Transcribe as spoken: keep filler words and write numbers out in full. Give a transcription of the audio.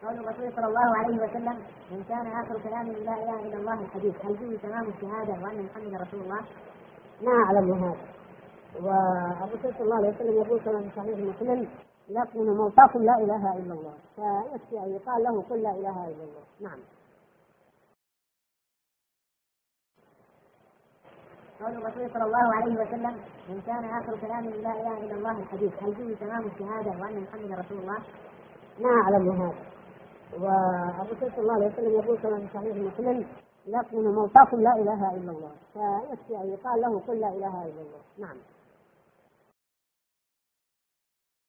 قول الرسول صلى الله عليه وسلم: من كان آخر كلامه لا إله إلا الله الحديث، هل فيه تمام الشهادة وأن محمد رسول الله؟ ما أعلم هذا. والرسول صلى الله عليه وسلم يقول كما في صحيح مسلم: لكن موتاكم لا إله إلا الله، فيكفي أن يقال له قل لا إله إلا الله. نعم. قول الرسول صلى الله عليه وسلم: من كان آخر كلامه لا إله إلا الله الحديث، هل فيه تمام الشهادة وأن محمد رسول الله؟ ما أعلم هذا. والرسول صلى الله عليه وسلم يقول كما في صحيح مسلم: لكن موتاكم لا إله إلا الله، فيكفي أن يقال له قل لا إله إلا الله. نعم.